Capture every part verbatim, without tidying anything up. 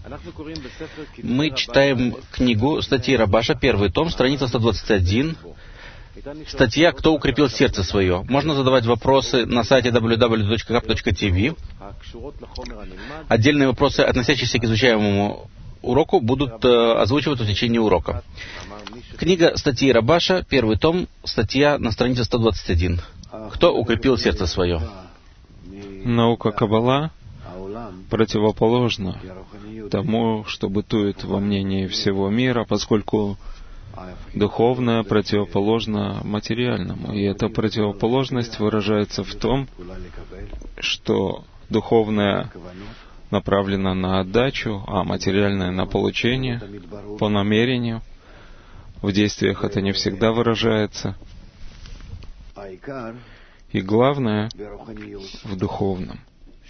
Мы читаем книгу статьи Рабаша, первый том, страница сто двадцать один, статья «Кто укрепил сердце свое?». Можно задавать вопросы на сайте дабл ю дабл ю дабл ю точка кап точка ти ви. Отдельные вопросы, относящиеся к изучаемому уроку, будут э, озвучиваться в течение урока. Книга статьи Рабаша, первый том, статья на странице сто двадцать один. «Кто укрепил сердце свое?». Наука Каббала противоположна тому, что бытует во мнении всего мира, поскольку духовное противоположно материальному. И эта противоположность выражается в том, что духовное направлено на отдачу, а материальное на получение, по намерению. В действиях это не всегда выражается. И главное в духовном,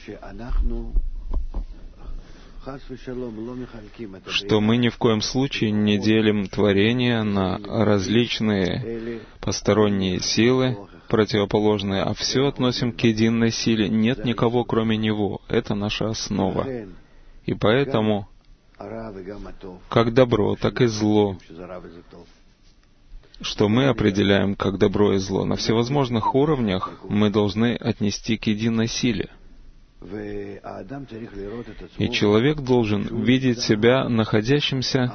что мы ни в коем случае не делим творение на различные посторонние силы, противоположные, а все относим к единой силе. Нет никого, кроме Него. Это наша основа. И поэтому, как добро, так и зло, что мы определяем как добро и зло, на всевозможных уровнях мы должны отнести к единой силе. И человек должен видеть себя находящимся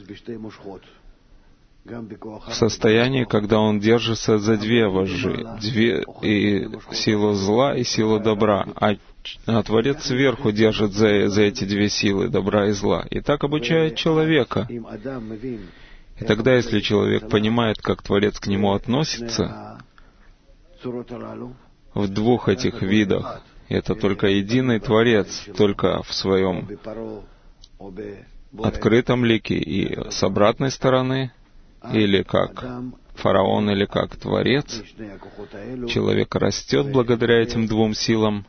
в состоянии, когда он держится за две вожжи, две, и силу зла, и силу добра, а, а Творец сверху держит за, за эти две силы, добра и зла. И так обучает человека. И тогда, если человек понимает, как Творец к нему относится, в двух этих видах, это только единый Творец, только в своем открытом лике и с обратной стороны, или как фараон, или как Творец, человек растет благодаря этим двум силам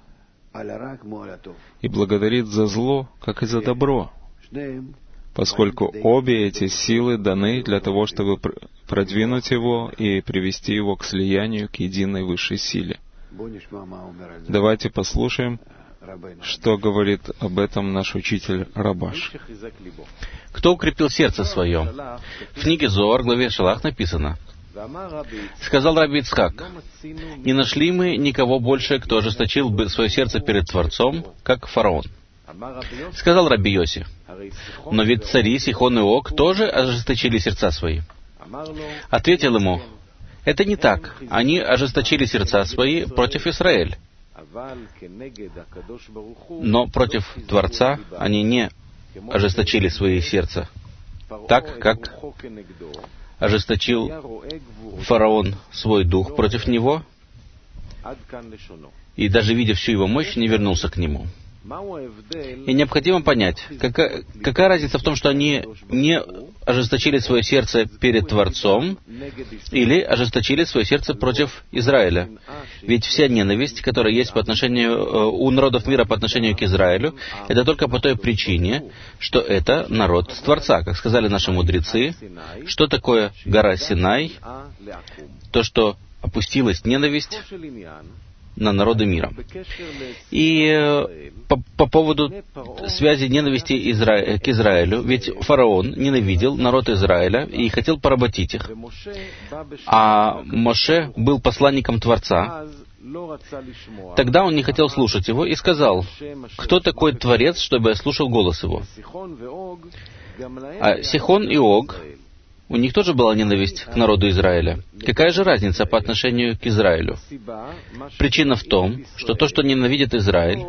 и благодарит за зло, как и за добро, поскольку обе эти силы даны для того, чтобы продвинуть его и привести его к слиянию, к единой высшей силе. Давайте послушаем, что говорит об этом наш учитель Рабаш. «Кто укрепил сердце свое?». В книге Зоар, главе Шалах, написано: «Сказал Раби Ицхак: не нашли мы никого больше, кто ожесточил бы свое сердце перед Творцом, как фараон». Сказал Раби Йоси: «Но ведь цари Сихон и Ог тоже ожесточили сердца свои». Ответил ему: «Это не так. Они ожесточили сердца свои против Израиля. Но против Творца они не ожесточили свои сердца, так как ожесточил фараон свой дух против него, и даже видя всю его мощь, не вернулся к нему». И необходимо понять, какая, какая разница в том, что они не ожесточили свое сердце перед Творцом или ожесточили свое сердце против Израиля. Ведь вся ненависть, которая есть по отношению, у народов мира по отношению к Израилю, это только по той причине, что это народ Творца. Как сказали наши мудрецы, что такое гора Синай? То, что опустилась ненависть на народы мира. И по, по поводу связи ненависти Изра... к Израилю, ведь фараон ненавидел народ Израиля и хотел поработить их. А Моше был посланником Творца. Тогда он не хотел слушать его и сказал: «Кто такой Творец, чтобы я слушал голос его?» А Сихон и Ог, у них тоже была ненависть к народу Израиля. Какая же разница по отношению к Израилю? Причина в том, что то, что ненавидит Израиль,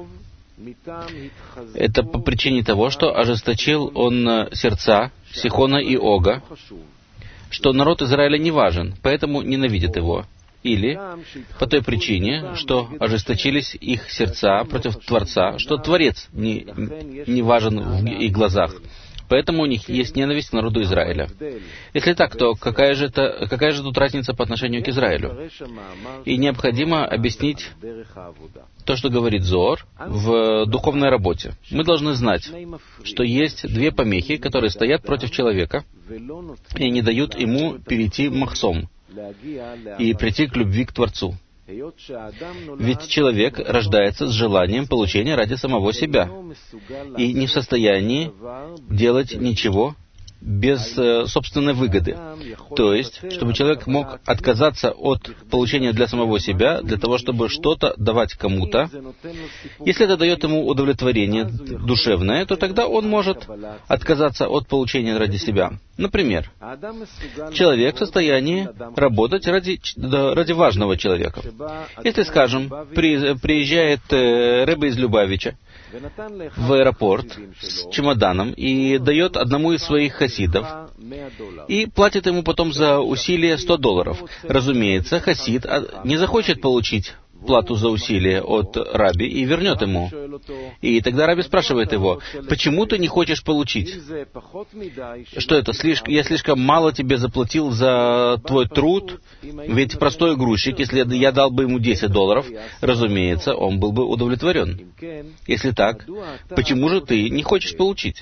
это по причине того, что ожесточил он сердца Сихона и Ога, что народ Израиля не важен, поэтому ненавидит его. Или по той причине, что ожесточились их сердца против Творца, что Творец не, не важен в их глазах. Поэтому у них есть ненависть к народу Израиля. Если так, то какая же, это, какая же тут разница по отношению к Израилю? И необходимо объяснить то, что говорит Зоар в духовной работе. Мы должны знать, что есть две помехи, которые стоят против человека и не дают ему перейти махсом и прийти к любви к Творцу. Ведь человек рождается с желанием получения ради самого себя и не в состоянии делать ничего без э, собственной выгоды. То есть, чтобы человек мог отказаться от получения для самого себя, для того, чтобы что-то давать кому-то. Если это дает ему удовлетворение душевное, то тогда он может отказаться от получения ради себя. Например, человек в состоянии работать ради, ради важного человека. Если, скажем, при, приезжает э, Ребе из Любавича в аэропорт с чемоданом и дает одному из своих хасидов и платит ему потом за усилие сто долларов. Разумеется, хасид не захочет получить плату за усилие от раби и вернет ему. И тогда раби спрашивает его: почему ты не хочешь получить? Что это? Слишком, я слишком мало тебе заплатил за твой труд? Ведь простой грузчик, если я дал бы ему десять долларов, разумеется, он был бы удовлетворен. Если так, почему же ты не хочешь получить?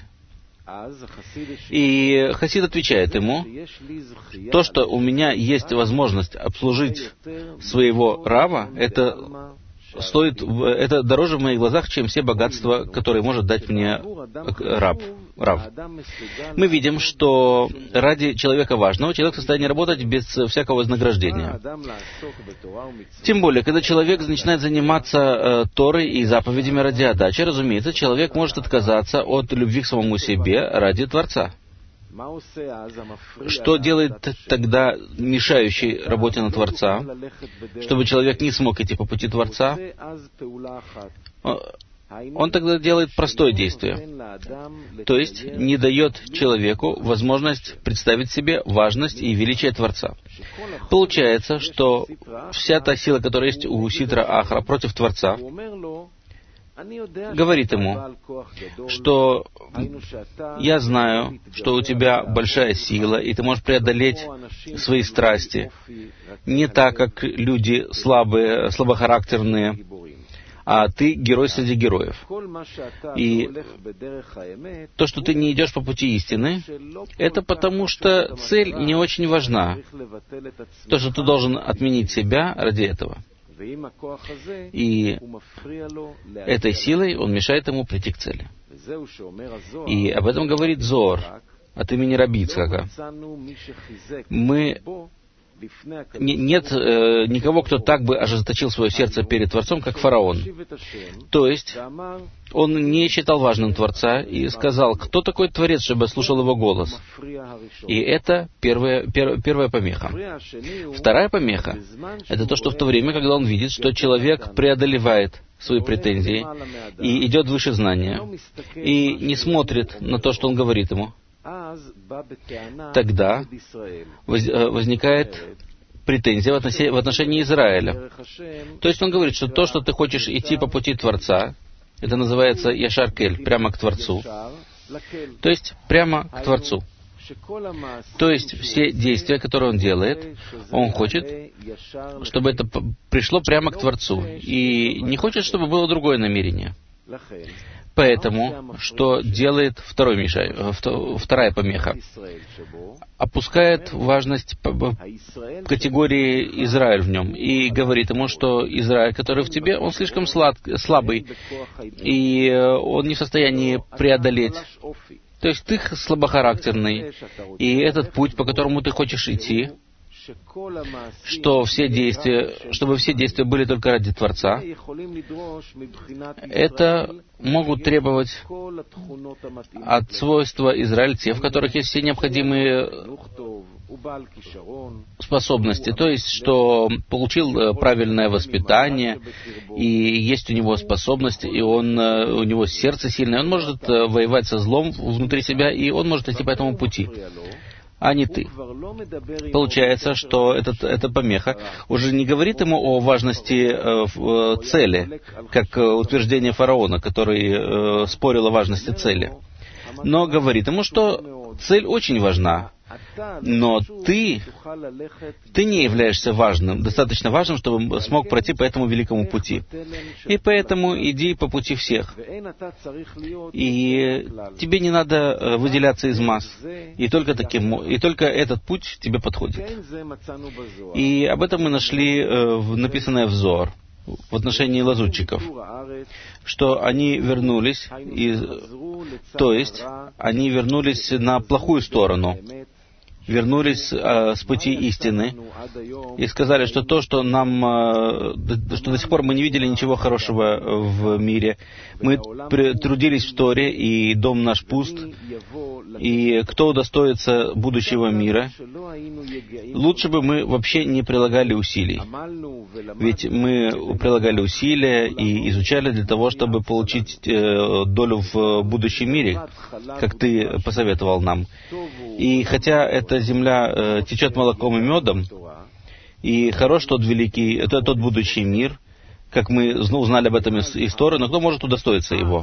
И хасид отвечает ему: то, что у меня есть возможность обслужить своего рава, это стоит, это дороже в моих глазах, чем все богатства, которые может дать мне раб. Рав. Мы видим, что ради человека важного человек в состоянии работать без всякого вознаграждения. Тем более, когда человек начинает заниматься э, Торой и заповедями ради отдачи, разумеется, человек может отказаться от любви к самому себе ради Творца. Что делает тогда мешающий работе на Творца, чтобы человек не смог идти по пути Творца? Он тогда делает простое действие, то есть не дает человеку возможность представить себе важность и величие Творца. Получается, что вся та сила, которая есть у Ситра Ахра против Творца, говорит ему, что я знаю, что у тебя большая сила, и ты можешь преодолеть свои страсти, не так, как люди слабые, слабохарактерные, а ты герой среди героев. И то, что ты не идешь по пути истины, это потому, что цель не очень важна. То, что ты должен отменить себя ради этого. И этой силой он мешает ему прийти к цели. И об этом говорит Зоар от имени Раби Ицхака. Мы... Нет э, никого, кто так бы ожесточил свое сердце перед Творцом, как фараон. То есть, он не считал важным Творца и сказал: кто такой Творец, чтобы я слушал его голос? И это первая, пер, первая помеха. Вторая помеха — это то, что в то время, когда он видит, что человек преодолевает свои претензии и идет выше знания, и не смотрит на то, что он говорит ему, тогда возникает претензия в отношении, в отношении Израиля. То есть он говорит, что то, что ты хочешь идти по пути Творца, это называется Яшар Кель, прямо к Творцу. То есть прямо к Творцу. То есть все действия, которые он делает, он хочет, чтобы это пришло прямо к Творцу. И не хочет, чтобы было другое намерение. Поэтому, что делает второй мешай, вторая помеха? Опускает важность категории Израиль в нем и говорит ему, что Израиль, который в тебе, он слишком слаб, слабый, и он не в состоянии преодолеть. То есть ты слабохарактерный, и этот путь, по которому ты хочешь идти, что все действия, чтобы все действия были только ради Творца, это могут требовать от свойства Израиль те, в которых есть все необходимые способности, то есть, что получил правильное воспитание, и есть у него способности, и он, у него сердце сильное, он может воевать со злом внутри себя, и он может идти по этому пути, а не ты. Получается, что этот, эта помеха уже не говорит ему о важности э, цели, как утверждение фараона, который э, спорил о важности цели, но говорит ему, что цель очень важна, Но ты, ты не являешься важным, достаточно важным, чтобы смог пройти по этому великому пути. И поэтому иди по пути всех. И тебе не надо выделяться из масс. И только, таким, и только этот путь тебе подходит. И об этом мы нашли написанное в Зоар в отношении лазутчиков, что они вернулись, из, то есть они вернулись на плохую сторону, вернулись э, с пути истины и сказали, что то, что нам, э, что до сих пор мы не видели ничего хорошего в мире, мы трудились в Торе, и дом наш пуст, и кто удостоится будущего мира, лучше бы мы вообще не прилагали усилий. Ведь мы прилагали усилия и изучали для того, чтобы получить э, долю в будущем мире, как ты посоветовал нам. И хотя эта земля э, течет молоком и медом, и хорош тот великий, это тот будущий мир, как мы узнали об этом из, из Торы, но кто может удостоиться его?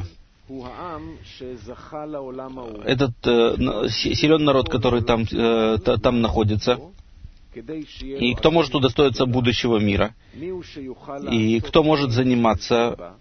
Этот э, силен народ, который там, э, там находится, и кто может удостоиться будущего мира, и кто может заниматься...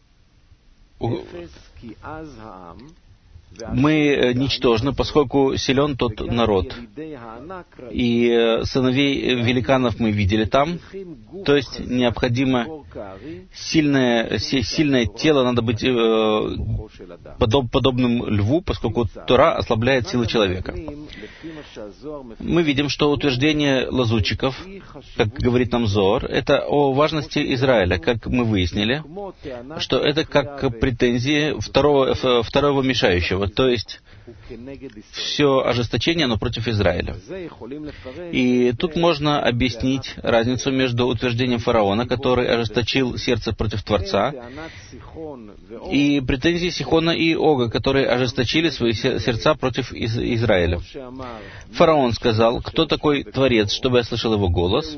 Мы ничтожны, поскольку силен тот народ. И сыновей великанов мы видели там. То есть необходимо сильное, сильное тело, надо быть э, подоб, подобным льву, поскольку Тора ослабляет силы человека. Мы видим, что утверждение лазутчиков, как говорит нам Зоар, это о важности Израиля, как мы выяснили, что это как претензии второго, второго мешающего. То есть все ожесточение, оно против Израиля. И тут можно объяснить разницу между утверждением фараона, который ожесточил сердце против Творца, и претензии Сихона и Ога, которые ожесточили свои сердца против Из- Израиля. Фараон сказал: «Кто такой Творец, чтобы я слышал его голос?»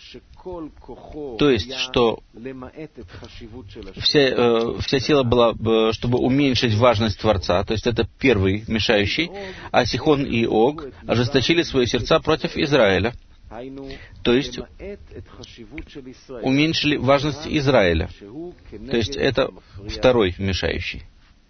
То есть, что вся, э, вся сила была, э, чтобы уменьшить важность Творца, то есть это первый мешающий, а Сихон и Ог ожесточили свои сердца против Израиля, то есть уменьшили важность Израиля, то есть это второй мешающий.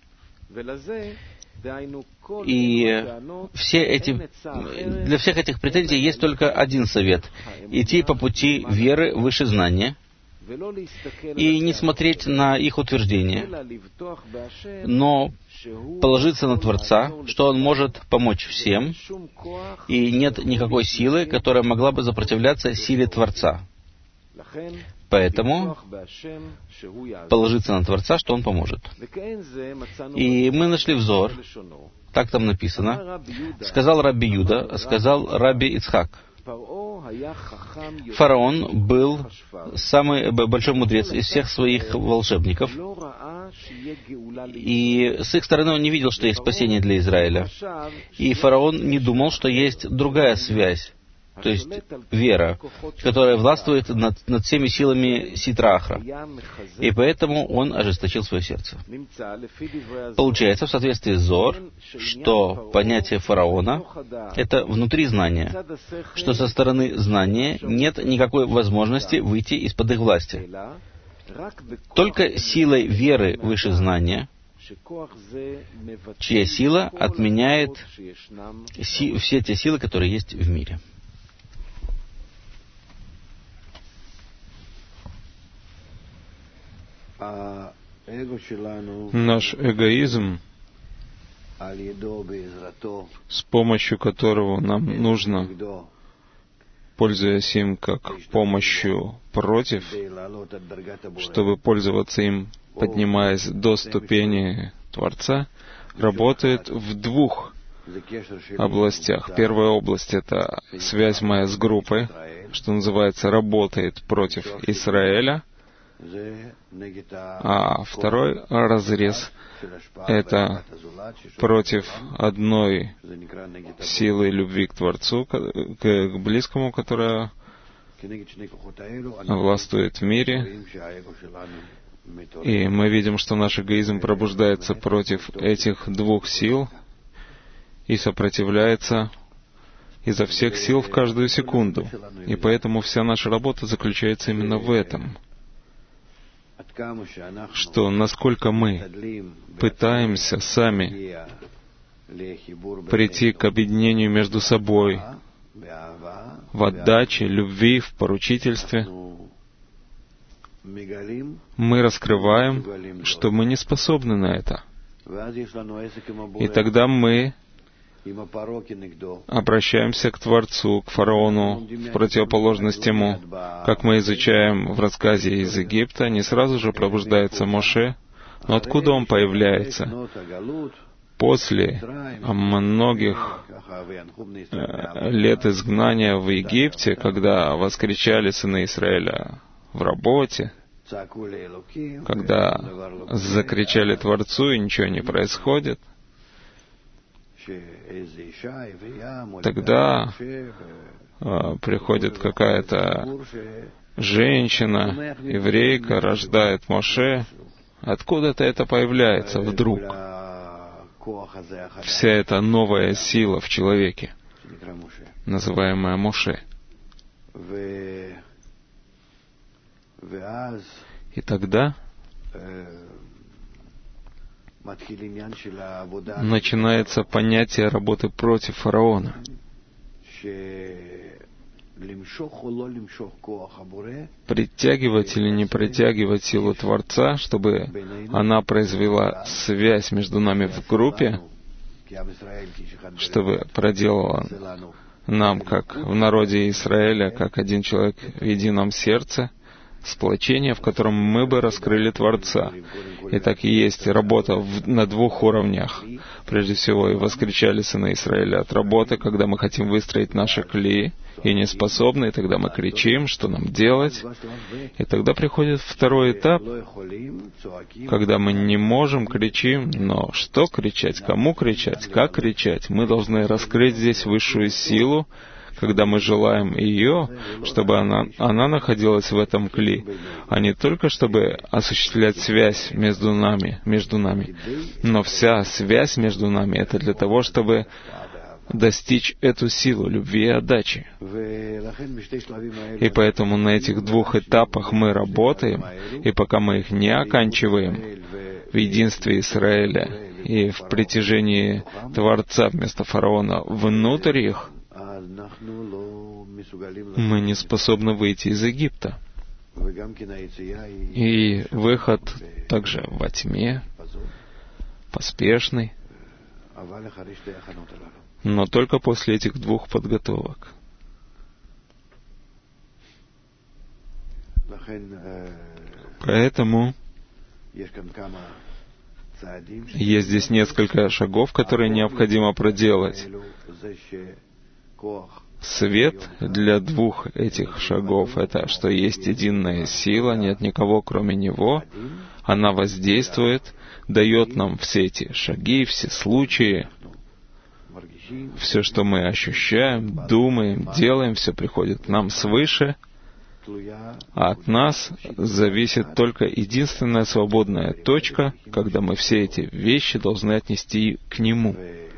И все эти, для всех этих претензий есть только один совет: идти по пути веры выше знания и не смотреть на их утверждения, но положиться на Творца, что Он может помочь всем, и нет никакой силы, которая могла бы сопротивляться силе Творца. Поэтому положиться на Творца, что Он поможет. И мы нашли взор, так там написано, сказал Рабби Юда, сказал Рабби Ицхак: фараон был самый большой мудрец из всех своих волшебников, и с их стороны он не видел, что есть спасение для Израиля. И фараон не думал, что есть другая связь, то есть вера, которая властвует над, над всеми силами Ситрахра. И поэтому он ожесточил свое сердце. Получается, в соответствии с Зоар, что понятие фараона — это внутри знания, что со стороны знания нет никакой возможности выйти из-под их власти. Только силой веры выше знания, чья сила отменяет си- все те силы, которые есть в мире. Наш эгоизм, с помощью которого нам нужно, пользуясь им как помощью против, чтобы пользоваться им, поднимаясь до ступени Творца, работает в двух областях. Первая область — это связь моя с группой, что называется, работает против Израиля. А второй разрез — это против одной силы любви к Творцу, к близкому, которая властвует в мире. И мы видим, что наш эгоизм пробуждается против этих двух сил и сопротивляется изо всех сил в каждую секунду. И поэтому вся наша работа заключается именно в этом, что насколько мы пытаемся сами прийти к объединению между собой в отдаче, любви, в поручительстве, мы раскрываем, что мы не способны на это. И тогда мы обращаемся к Творцу, к фараону, в противоположность ему. Как мы изучаем в рассказе из Египта, не сразу же пробуждается Моше, но откуда он появляется? После многих лет изгнания в Египте, когда воскричали сыны Израиля в работе, когда закричали Творцу и ничего не происходит, тогда э, приходит какая-то женщина, еврейка, рождает Моше. Откуда-то это появляется вдруг. Вся эта новая сила в человеке, называемая Моше. И тогда начинается понятие работы против фараона. Притягивать или не притягивать силу Творца, чтобы она произвела связь между нами в группе, чтобы проделала нам, как в народе Израиля, как один человек в едином сердце, сплочение, в котором мы бы раскрыли Творца. И так и есть работа в, на двух уровнях. Прежде всего, и воскричали сыны Израиля от работы, когда мы хотим выстроить наши клеи, и не способны, и тогда мы кричим, что нам делать. И тогда приходит второй этап, когда мы не можем, кричим, но что кричать, кому кричать, как кричать? Мы должны раскрыть здесь высшую силу, когда мы желаем ее, чтобы она, она находилась в этом кли, а не только чтобы осуществлять связь между нами, между нами. Но вся связь между нами — это для того, чтобы достичь эту силу любви и отдачи. И поэтому на этих двух этапах мы работаем, и пока мы их не оканчиваем в единстве Израиля и в притяжении Творца вместо фараона внутрь их, мы не способны выйти из Египта. И выход также во тьме, поспешный, но только после этих двух подготовок. Поэтому есть здесь несколько шагов, которые необходимо проделать. Свет для двух этих шагов — это что есть единая сила, нет никого кроме Него. Она воздействует, дает нам все эти шаги, все случаи, все, что мы ощущаем, думаем, делаем, все приходит к нам свыше, а от нас зависит только единственная свободная точка, когда мы все эти вещи должны отнести к Нему.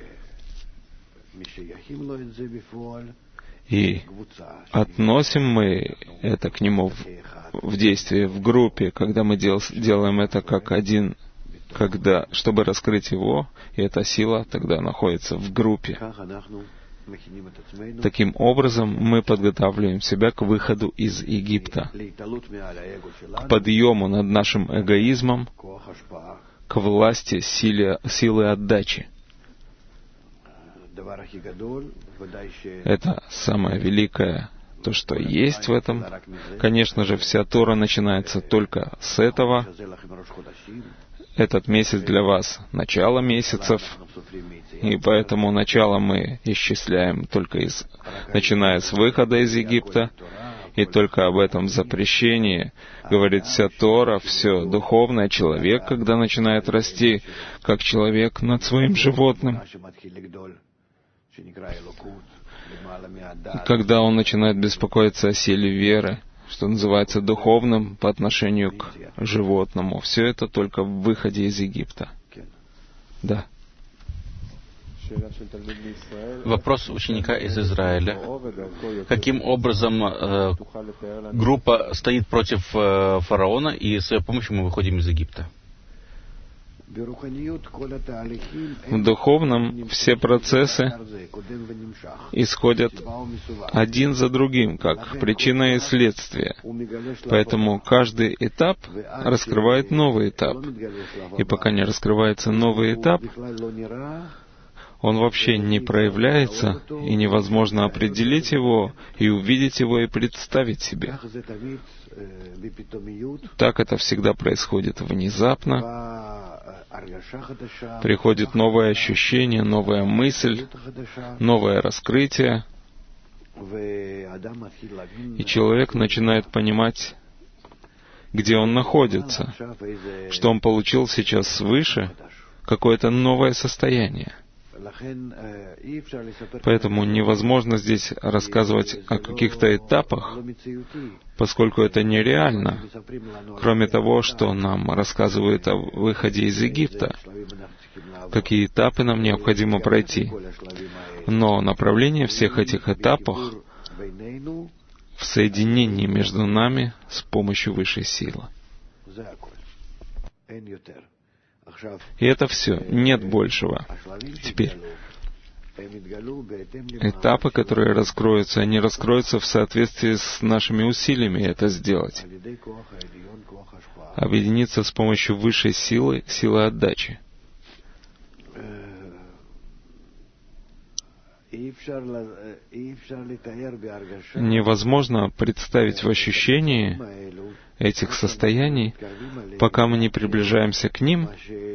И относим мы это к Нему в, в действии, в группе, когда мы дел, делаем это как один, когда, чтобы раскрыть Его, и эта сила тогда находится в группе. Таким образом, мы подготавливаем себя к выходу из Египта, к подъему над нашим эгоизмом, к власти силе, силы отдачи. Это самое великое, то, что есть в этом. Конечно же, вся Тора начинается только с этого. Этот месяц для вас — начало месяцев, и поэтому начало мы исчисляем только из, начиная с выхода из Египта, и только об этом запрещении говорит вся Тора, все духовное. Человек, когда начинает расти, как человек над своим животным, когда он начинает беспокоиться о силе веры, что называется духовным по отношению к животному. Все это только в выходе из Египта. Да. Вопрос ученика из Израиля. Каким образом э, группа стоит против э, фараона, и с ее помощью мы выходим из Египта? В духовном все процессы исходят один за другим, как причина и следствие. Поэтому каждый этап раскрывает новый этап. И пока не раскрывается новый этап, он вообще не проявляется, и невозможно определить его, и увидеть его, и представить себе. Так это всегда происходит внезапно. Приходит новое ощущение, новая мысль, новое раскрытие, и человек начинает понимать, где он находится, что он получил сейчас свыше, какое-то новое состояние. Поэтому невозможно здесь рассказывать о каких-то этапах, поскольку это нереально, кроме того, что нам рассказывают о выходе из Египта, какие этапы нам необходимо пройти. Но направление всех этих этапов в соединении между нами с помощью высшей силы. И это все, нет большего. Теперь, этапы, которые раскроются, они раскроются в соответствии с нашими усилиями это сделать. Объединиться с помощью высшей силы, силы отдачи. Невозможно представить в ощущении этих состояний, пока мы не приближаемся к ним,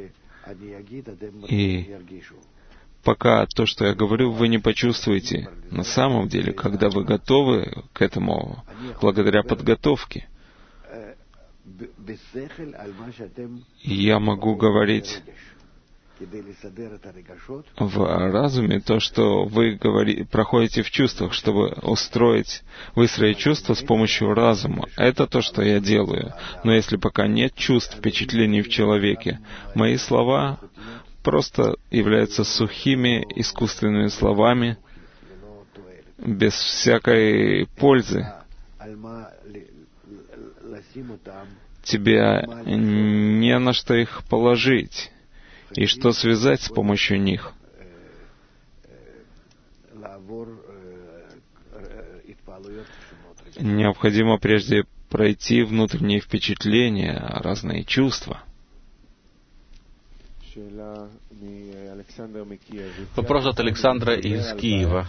и пока то, что я говорю, вы не почувствуете на самом деле, когда вы готовы к этому, благодаря подготовке. И я могу говорить в разуме то, что вы говори, проходите в чувствах, чтобы устроить, выстроить чувства с помощью разума. Это то, что я делаю. Но если пока нет чувств, впечатлений в человеке, мои слова просто являются сухими, искусственными словами, без всякой пользы. Тебе не на что их положить. И что связать с помощью них? Необходимо прежде пройти внутренние впечатления, разные чувства. Вопрос от Александра из Киева.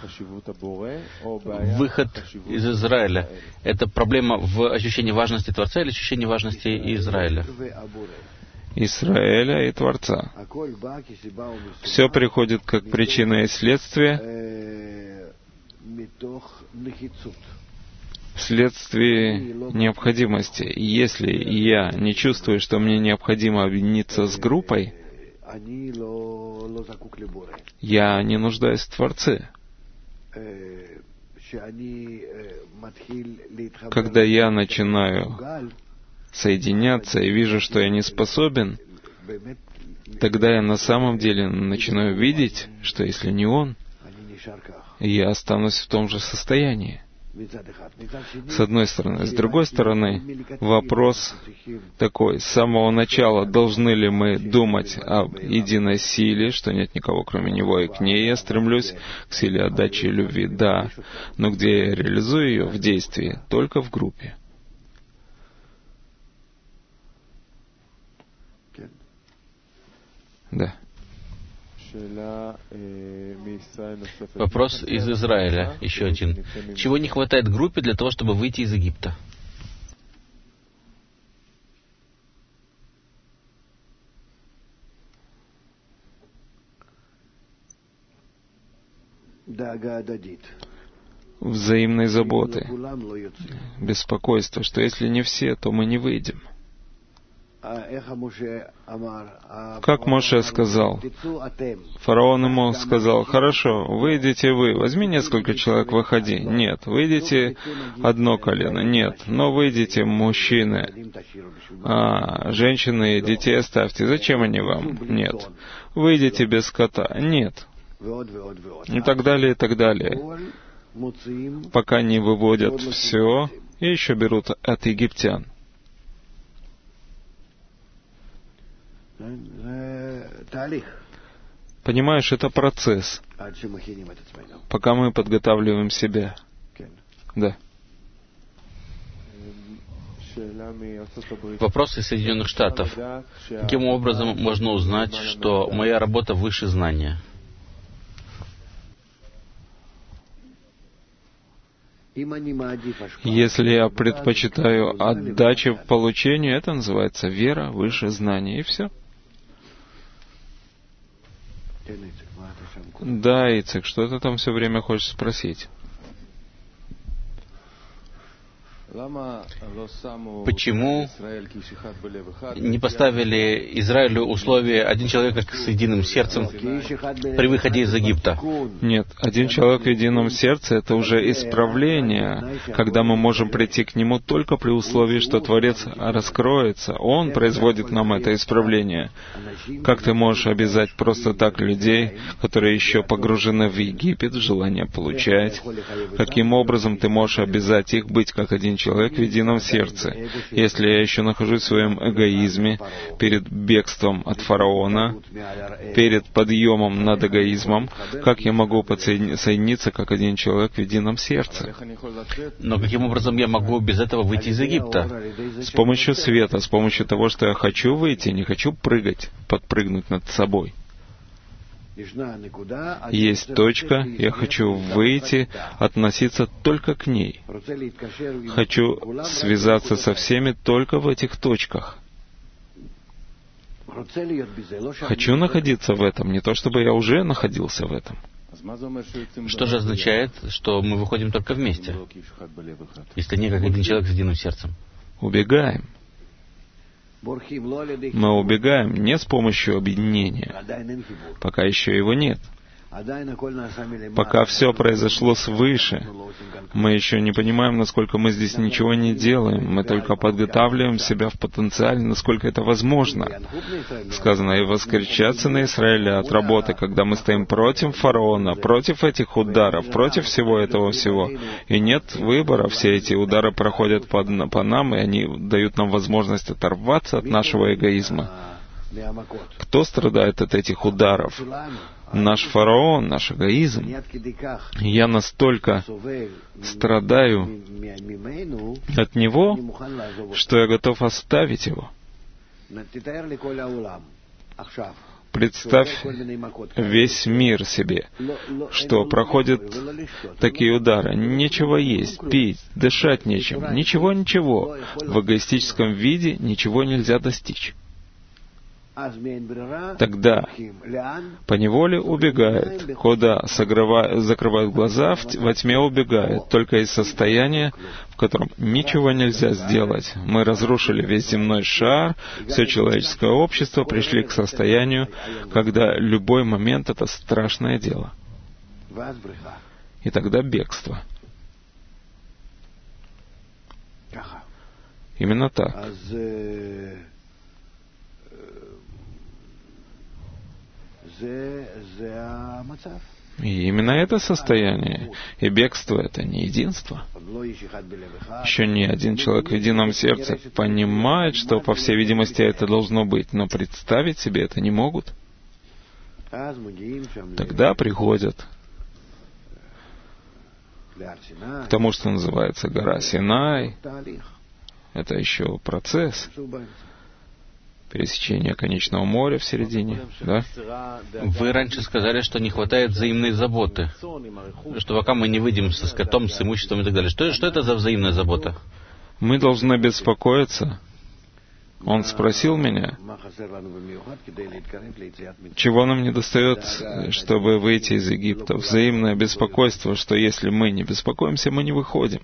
Выход из Израиля — это проблема в ощущении важности Творца или ощущении важности Израиля? Израиля и Творца. Все приходит как причина и следствие вследствие необходимости. Если я не чувствую, что мне необходимо объединиться с группой, я не нуждаюсь в Творце. Когда я начинаю соединяться и вижу, что я не способен, тогда я на самом деле начинаю видеть, что если не Он, я останусь в том же состоянии. С одной стороны. С другой стороны, вопрос такой. С самого начала должны ли мы думать об единой силе, что нет никого кроме Него, и к ней я стремлюсь, к силе отдачи и любви? Да. Но где я реализую ее в действии? Только в группе. Да. Вопрос из Израиля, еще один. Чего не хватает группе для того, чтобы выйти из Египта? Взаимной заботы, беспокойство, что если не все, то мы не выйдем. Как Моше сказал, фараон ему сказал: хорошо, выйдите вы, возьми несколько человек, выходи. Нет, выйдите одно колено. Нет, но выйдите мужчины, а женщины и детей оставьте. Зачем они вам? Нет. Выйдите без скота. Нет. И так далее, и так далее. Пока не выводят все, и еще берут от египтян. Понимаешь, это процесс, пока мы подготавливаем себя. Да. Вопрос из Соединенных Штатов. Каким образом можно узнать, что моя работа выше знания? Если я предпочитаю отдачу в получению, это называется вера выше знания, и все. Да, Ицек, что ты там все время хочешь спросить? Почему не поставили Израилю условие «один человек как с единым сердцем» при выходе из Египта? Нет, один человек в едином сердце — это уже исправление, когда мы можем прийти к Нему только при условии, что Творец раскроется. Он производит нам это исправление. Как ты можешь обязать просто так людей, которые еще погружены в Египет, в желание получать? Каким образом ты можешь обязать их быть как один человек в едином сердце? Если я еще нахожусь в своем эгоизме, перед бегством от фараона, перед подъемом над эгоизмом, как я могу соединиться как один человек в едином сердце? Но каким образом я могу без этого выйти из Египта? С помощью света, с помощью того, что я хочу выйти, не хочу прыгать, подпрыгнуть над собой. Есть точка, я хочу выйти, относиться только к ней. Хочу связаться со всеми только в этих точках. Хочу находиться в этом, не то чтобы я уже находился в этом. Что же означает, что мы выходим только вместе, если не как один человек с единым сердцем? Убегаем. Мы убегаем не с помощью объединения, пока еще его нет. Пока все произошло свыше, мы еще не понимаем, насколько мы здесь ничего не делаем. Мы только подготавливаем себя в потенциале, насколько это возможно. Сказано, и воскресятся на Израиле от работы, когда мы стоим против фараона, против этих ударов, против всего этого всего. И нет выбора, все эти удары проходят по, по нам, и они дают нам возможность оторваться от нашего эгоизма. Кто страдает от этих ударов? Наш фараон, наш эгоизм. Я настолько страдаю от него, что я готов оставить его. Представь весь мир себе, что проходят такие удары. Нечего есть, пить, дышать нечем. Ничего-ничего. В эгоистическом виде ничего нельзя достичь. Тогда поневоле убегает. Куда? Согревает, закрывает глаза, во тьме убегает. Только из состояния, в котором ничего нельзя сделать. Мы разрушили весь земной шар, все человеческое общество, пришли к состоянию, когда любой момент — это страшное дело. И тогда бегство. Именно так. И именно это состояние. И бегство — это не единство. Еще ни один человек в едином сердце понимает, что, по всей видимости, это должно быть, но представить себе это не могут. Тогда приходят к тому, что называется гора Синай. Это еще процесс. Пересечение конечного моря в середине, да? Вы раньше сказали, что не хватает взаимной заботы, что пока мы не выйдем со скотом, с имуществом и так далее. Что, что это за взаимная забота? Мы должны беспокоиться. Он спросил меня, чего нам не достает, чтобы выйти из Египта. Взаимное беспокойство, что если мы не беспокоимся, мы не выходим.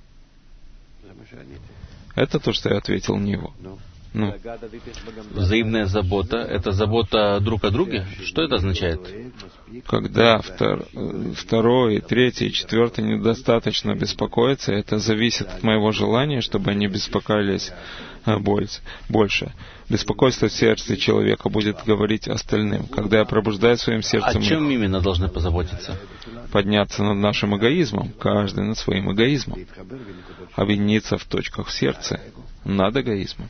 Это то, что я ответил Ниву. Ну. Взаимная забота — это забота друг о друге? Что это означает? Когда втор, второй, третий, четвертый недостаточно беспокоятся, это зависит от моего желания, чтобы они беспокоились больше. Беспокойство в сердце человека будет говорить остальным. Когда я пробуждаю своим сердцем... О чем именно должны позаботиться? Подняться над нашим эгоизмом, каждый над своим эгоизмом. Объединиться в точках в сердце над эгоизмом.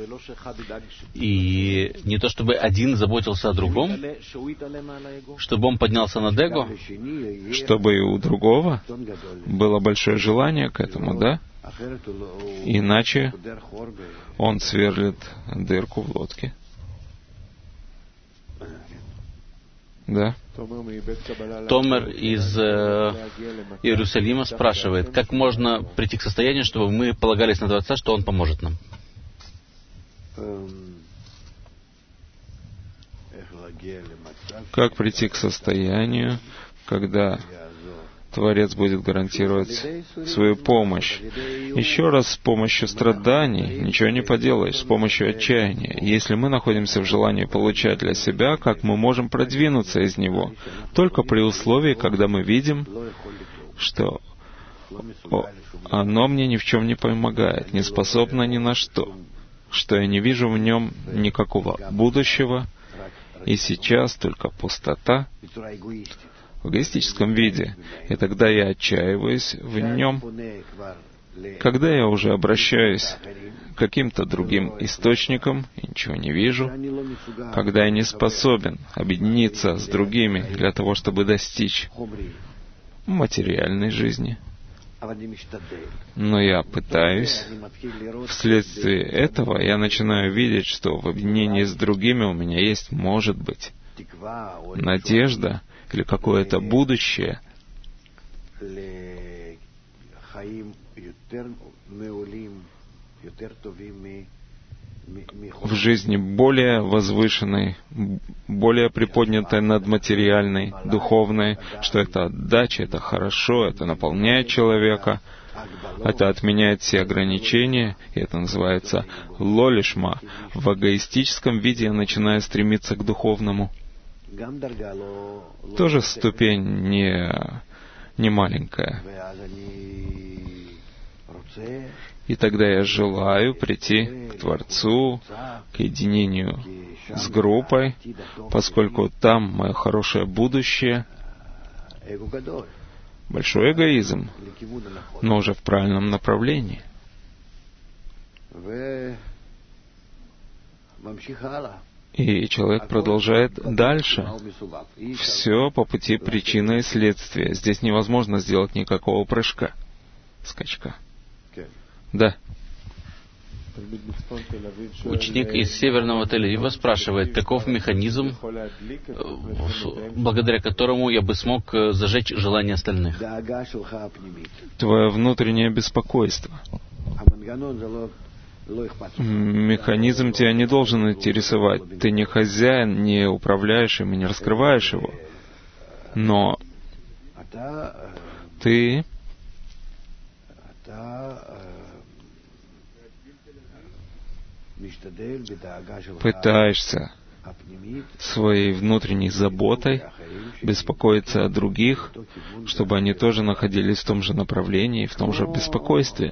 И не то, чтобы один заботился о другом, чтобы он поднялся над эго, чтобы и у другого было большое желание к этому, да? Иначе он сверлит дырку в лодке. Да? Томер из э, Иерусалима спрашивает, как можно прийти к состоянию, чтобы мы полагались на Творца, что Он поможет нам? Как прийти к состоянию, когда Творец будет гарантировать свою помощь? Еще раз, с помощью страданий ничего не поделаешь, с помощью отчаяния. Если мы находимся в желании получать для себя, как мы можем продвинуться из него? Только при условии, когда мы видим, что оно мне ни в чем не помогает, не способно ни на что, что я не вижу в нем никакого будущего, и сейчас только пустота в эгоистическом виде. И тогда я отчаиваюсь в нем, когда я уже обращаюсь к каким-то другим источникам и ничего не вижу, когда я не способен объединиться с другими для того, чтобы достичь материальной жизни. Но я пытаюсь, вследствие этого я начинаю видеть, что в объединении с другими у меня есть, может быть, надежда или какое-то будущее в жизни более возвышенной, более приподнятой над материальной, духовной, что это отдача, это хорошо, это наполняет человека, это отменяет все ограничения, и это называется лолишма. В эгоистическом виде я начинаю стремиться к духовному. Тоже ступень не, не маленькая. И тогда я желаю прийти к Творцу, к единению с группой, поскольку там мое хорошее будущее. Большой эгоизм, но уже в правильном направлении. И человек продолжает дальше. Все по пути причины и следствия. Здесь невозможно сделать никакого прыжка, скачка. Да. Ученик из Северного Тель-Авива спрашивает, каков механизм, благодаря которому я бы смог зажечь желание остальных? Твое внутреннее беспокойство. Механизм тебя не должен интересовать. Ты не хозяин, не управляешь им и не раскрываешь его. Но ты пытаешься своей внутренней заботой беспокоиться о других, чтобы они тоже находились в том же направлении, в том же беспокойстве.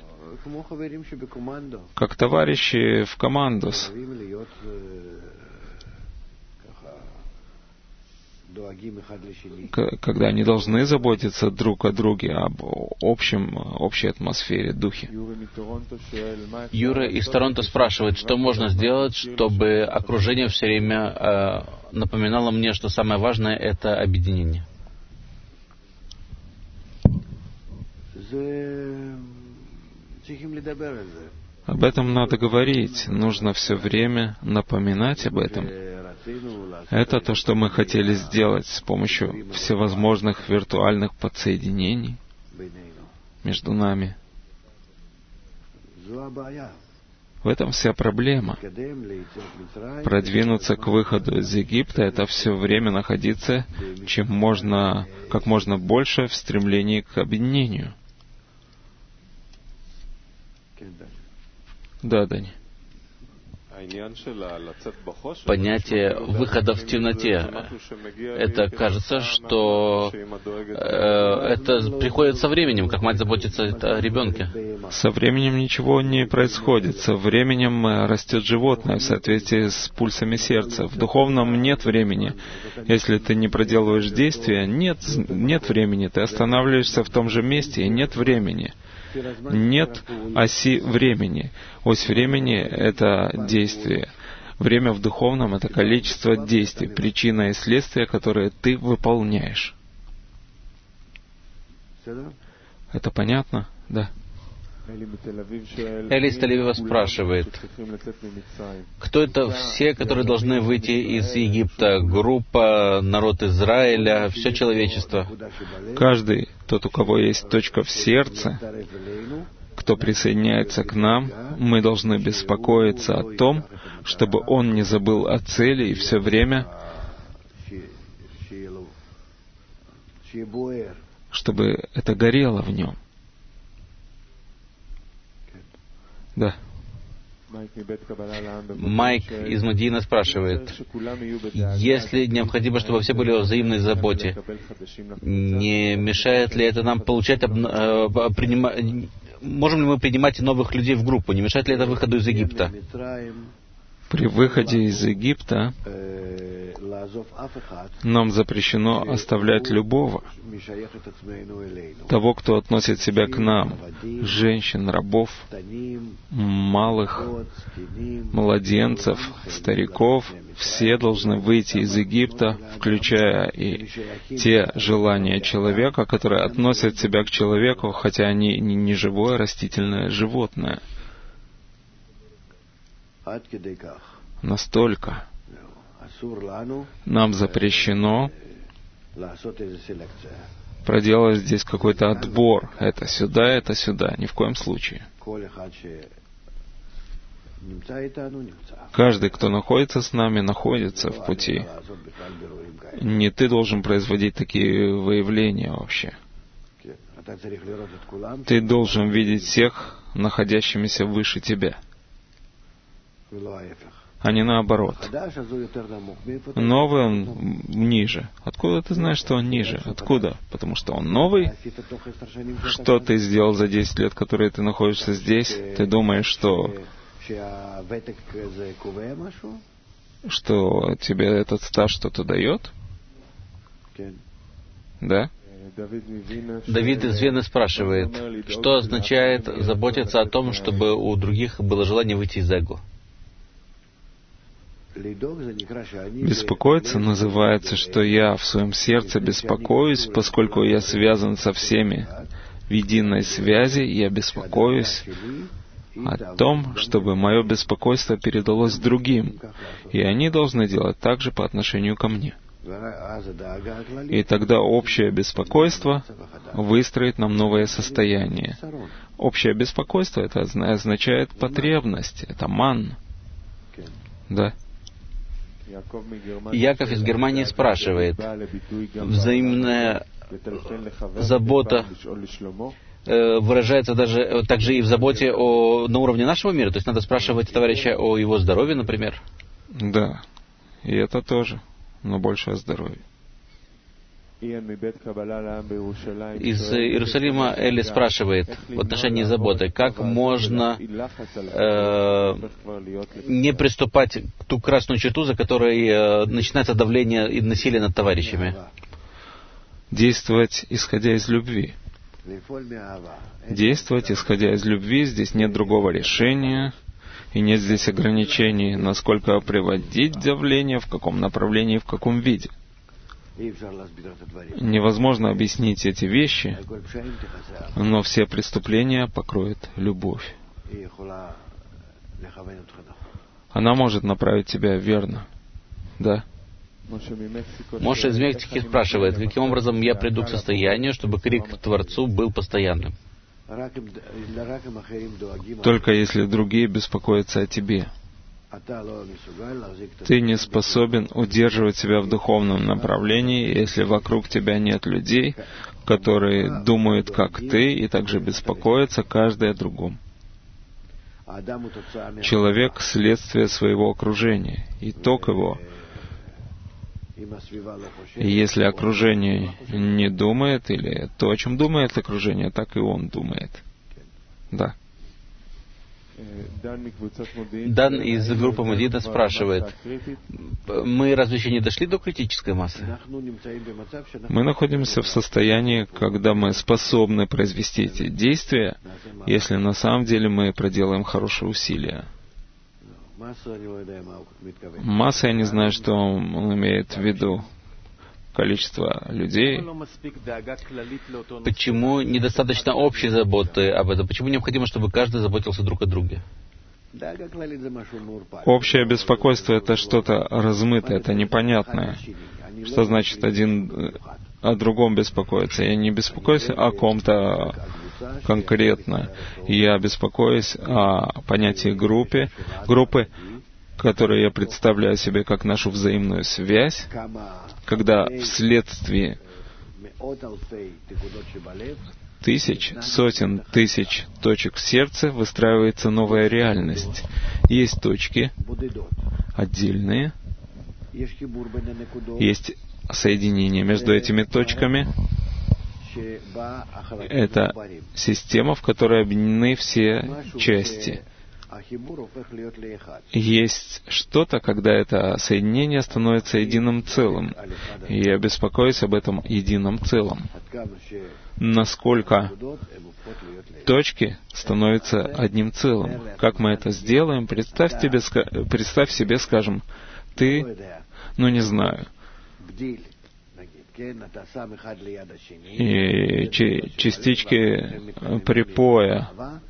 Как товарищи в командос, когда они должны заботиться друг о друге, об общем, общей атмосфере, духе. Юра из Торонто спрашивает, что можно сделать, чтобы окружение все время э, напоминало мне, что самое важное — это объединение. Об этом надо говорить, нужно все время напоминать об этом. Это то, что мы хотели сделать с помощью всевозможных виртуальных подсоединений между нами. В этом вся проблема. Продвинуться к выходу из Египта — это все время находиться чем можно, как можно больше в стремлении к объединению. Да, Дани. понятие выхода в темноте. Это кажется, что э, это приходит со временем, как мать заботится о ребенке. Со временем ничего не происходит. Со временем растет животное в соответствии с пульсами сердца. В духовном нет времени. Если ты не проделываешь действия, нет, нет времени. Ты останавливаешься в том же месте, и нет времени. Нет оси времени. Ось времени — это действие. Время в духовном — это количество действий, причина и следствие, которые ты выполняешь. Это понятно? Да. Эли из Тель-Авива спрашивает, кто это все, которые должны выйти из Египта? Группа, народ Израиля, все человечество? Каждый, тот, у кого есть точка в сердце, кто присоединяется к нам, мы должны беспокоиться о том, чтобы он не забыл о цели и все время, чтобы это горело в нем. Да. Майк из Мадина спрашивает, если необходимо, чтобы все были о взаимной заботе, не мешает ли это нам получать, обна... принима... можем ли мы принимать новых людей в группу, не мешает ли это выходу из Египта? При выходе из Египта нам запрещено оставлять любого, того, кто относит себя к нам, женщин, рабов, малых, младенцев, стариков. Все должны выйти из Египта, включая и те желания человека, которые относят себя к человеку, хотя они не живое растительное животное. Настолько нам запрещено проделать здесь какой-то отбор. Это сюда, это сюда. Ни в коем случае. Каждый, кто находится с нами, находится в пути. Не ты должен производить такие выявления вообще. Ты должен видеть всех, находящимися выше тебя, а не наоборот. Новый он ниже. Откуда ты знаешь, что он ниже? Откуда? Потому что он новый? Что ты сделал за десять лет, которые ты находишься здесь? Ты думаешь, что что тебе этот стаж что-то дает? Да? Давид из Вены спрашивает, что означает заботиться о том, чтобы у других было желание выйти из эго? Беспокоиться называется, что я в своем сердце беспокоюсь, поскольку я связан со всеми в единой связи, я беспокоюсь о том, чтобы мое беспокойство передалось другим, и они должны делать так же по отношению ко мне. И тогда общее беспокойство выстроит нам новое состояние. Общее беспокойство — это означает потребность, это ман. Да. Яков из Германии спрашивает, взаимная забота э, выражается даже также и в заботе о, на уровне нашего мира? То есть надо спрашивать товарища о его здоровье, например? Да, и это тоже, но больше о здоровье. Из Иерусалима Эли спрашивает в отношении заботы, как можно э, не приступать к ту красную черту, за которой э, начинается давление и насилие над товарищами? Действовать, исходя из любви. Действовать, исходя из любви, здесь нет другого решения, и нет здесь ограничений, насколько приводить давление, в каком направлении, в каком виде. Невозможно объяснить эти вещи, но все преступления покроет любовь. Она может направить тебя верно. Да? Моше из Мексики спрашивает, каким образом я приду к состоянию, чтобы крик к Творцу был постоянным? Только если другие беспокоятся о тебе. Ты не способен удерживать себя в духовном направлении, если вокруг тебя нет людей, которые думают, как ты, и также беспокоятся каждый о другом. Человек — следствие своего окружения, итог его. И если окружение не думает, или то, о чем думает окружение, так и он думает. Да. Дан из группы Модина спрашивает, мы разве еще не дошли до критической массы? Мы находимся в состоянии, когда мы способны произвести эти действия, если на самом деле мы проделаем хорошие усилия. Масса, я не знаю, что он имеет в виду. Количество людей. Почему недостаточно общей заботы об этом? Почему необходимо, чтобы каждый заботился друг о друге? Общее беспокойство — это что-то размытое, это непонятное. Что значит один о другом беспокоиться? Я не беспокоюсь о ком-то конкретно. Я беспокоюсь о понятии группы, группы, которую я представляю себе как нашу взаимную связь, когда вследствие тысяч, сотен тысяч точек в сердце выстраивается новая реальность. Есть точки отдельные, есть соединение между этими точками. Это система, в которой объединены все части. Есть что-то, когда это соединение становится единым целым. И я беспокоюсь об этом едином целом. Насколько точки становятся одним целым. Как мы это сделаем? Представь, тебе, представь себе, скажем, ты, ну не знаю, и частички припоя,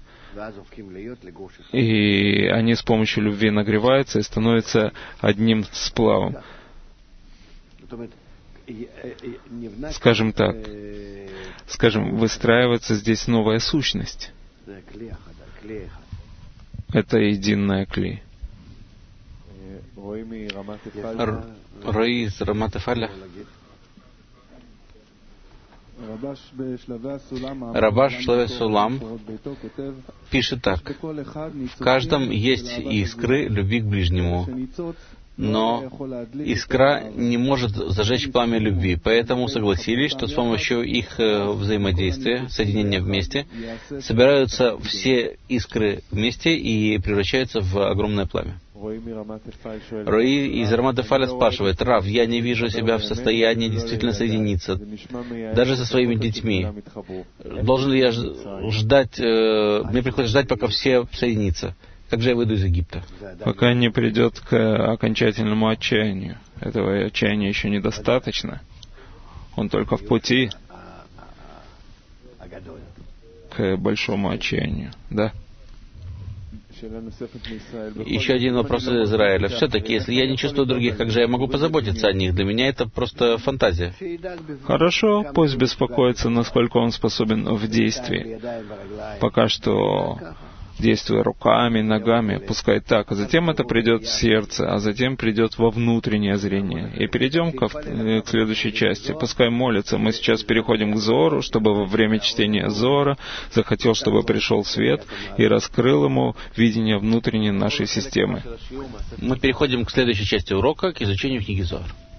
и они с помощью любви нагреваются и становятся одним сплавом. Скажем так, скажем, выстраивается здесь новая сущность. Это единая кли. Рои из Рамат-Эфаля. Рабаш в Шлаве Сулам пишет так: в каждом есть искры любви к ближнему, но искра не может зажечь пламя любви, поэтому согласились, что с помощью их взаимодействия, соединения вместе, собираются все искры вместе и превращаются в огромное пламя. Рои из Рамат-Эфаля спрашивает: Рав, я не вижу себя в состоянии действительно соединиться, даже со своими детьми. Должен ли я ждать, э, мне приходится ждать, пока все соединятся? Как же я выйду из Египта? Пока не придет к окончательному отчаянию. Этого отчаяния еще недостаточно. Он только в пути к большому отчаянию. Да? Еще один вопрос из Израиля. Все-таки, если я не чувствую других, как же я могу позаботиться о них? Для меня это просто фантазия. Хорошо, пусть беспокоится, насколько он способен в действии. Пока что действуя руками, ногами, пускай так, а затем это придет в сердце, а затем придет во внутреннее зрение. И перейдем ко, к следующей части. Пускай молится. Мы сейчас переходим к Зору, чтобы во время чтения Зора захотел, чтобы пришел свет и раскрыл ему видение внутренней нашей системы. Мы переходим к следующей части урока, к изучению книги Зор.